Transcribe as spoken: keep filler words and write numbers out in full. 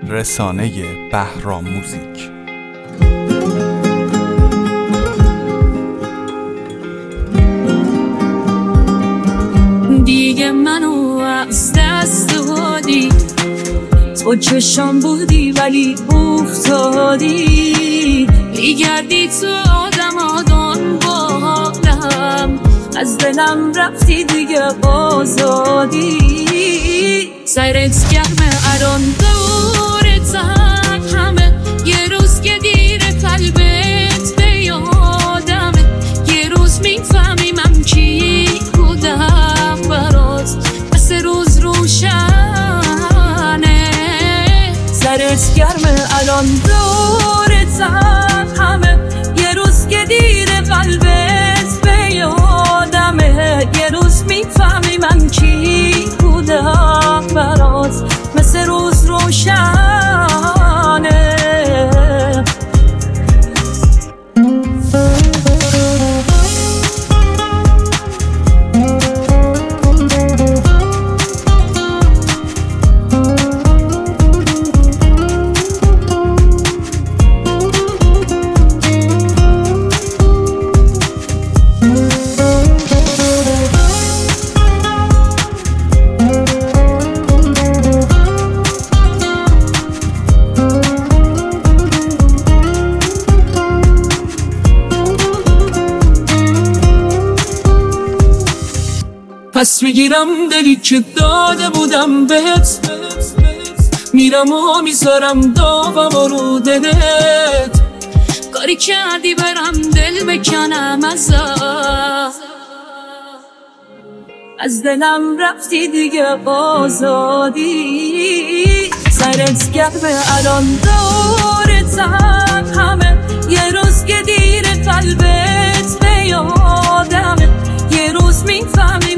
رسانه بهرام موزیک. دیگه منو از دست دادی، تو چشم بودی ولی افتادی، میگردی تو آدم آدم بالم، از دلم رفتی دیگه آزادی. سرت گرمه الان دورتم همه، یه روز که دیر قلبت به یادمه، یه روز میفهمی من کی بودم برات، مثل روز روشنه. سرت گرمه الان دورتم همه، یه روز که دیر قلبت به یادمه، یه روز میفهمی من کی بودم برات، مثل روز روشنه. پس میگیرم دلی که داده بودم بهت، میرم و میذارم داغم و رو دلت، کاری کردی برم دل بکنم ازت، از دلم رفتی دیگه آزادی. سرت گرمه الان دورتم همه، یه روز که دیر قلبت به یادمه، یه روز میفهمی